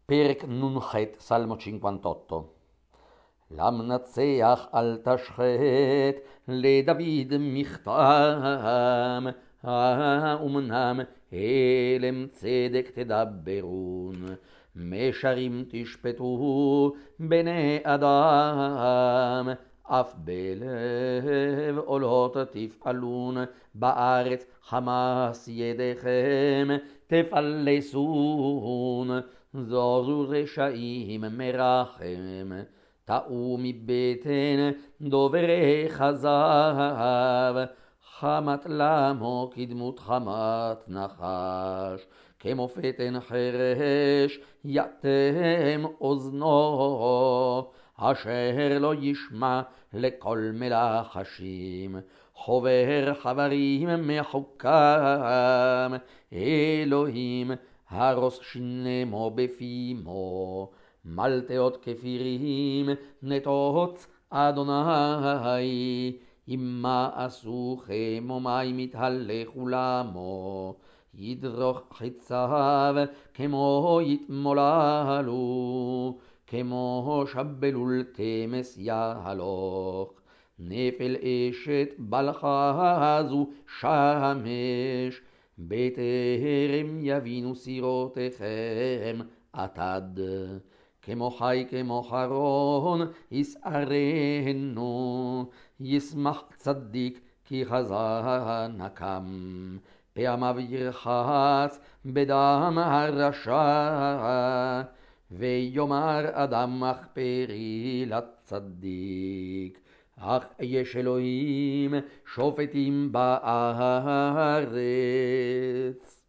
פרק נ"ח, סלמו 58. למנצח אל תשחט, לדוד מכתם, האומנם הלם צדק תדברון, משרים תשפטו בני אדם, אף בלב עולות תפעלון, בארץ חמס ידיכם תפלסון, זוזו רשעים מרחם, טעו מבטן דוברי כזב, חמת למו כדמות חמת נחש, כמו פתן חרש יתם אוזנו, אשר לא ישמע לכל מלחשים, חובר חברים מחוקם, אלוהים הרוס שנמו בפימו, מלטאות כפירים נטוץ אדוני, אם עשו כמו מים יתהלכו למו, ידרוך חיציו כמו יתמוללו, כמו שבלול תמס יהלוך, נפל אשת בלחה זו שמש, בטרם יבינו סירותיכם עתד, כמו חי כמו חרון יסערנו, ישמח צדיק כי חזה נקם, פעמיו ירחץ בדם הרשע, ויאמר אדם מחפרי לצדיק, אך יש אלוהים שופטים בארץ.